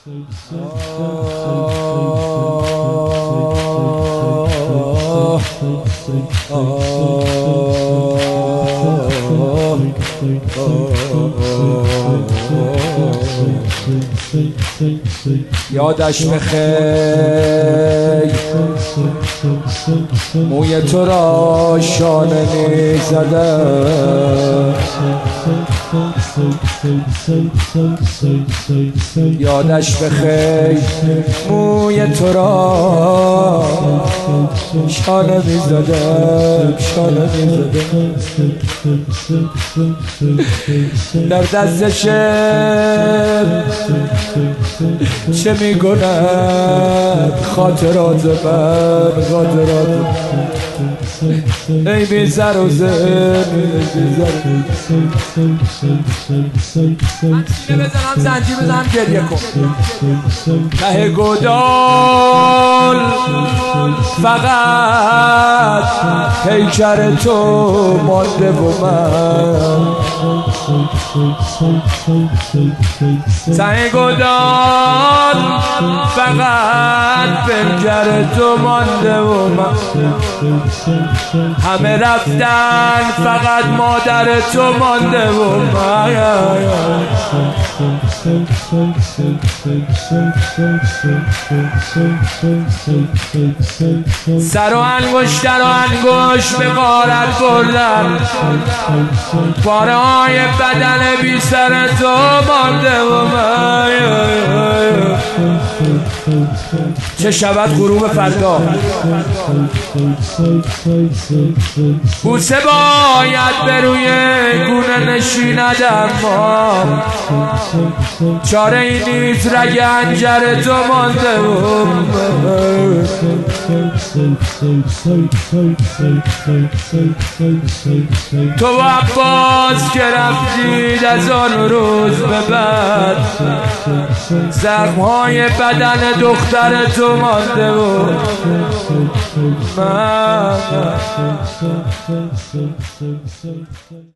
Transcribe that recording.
یادش بخیر موی تو را شانه می زدم، یادش بخیر موی تو را شانه می زدم، شانه می زدم. در دست چه می کند خاطرات من، خاطرات ای بی سر و زن، بزنم زنجیر بزنم گریه کن. ته گودال فقط پیکر تو مانده و من، ته گودال فقط پیکر تو مانده و من. همه رفتن فقط مادر تو مانده و من. سر و انگشتر و انگشت به غارت بردم، پاره های بدن بی سر تو مانده و من. چه شود غروب فردا، بوسه باید به روی گونه نشیند، اما چاره ای نیست رگ حنجر تو مانده و تو و عباس که رفتید از آن روز به بعد، زخم‌های بدن دختر تو مانده و من.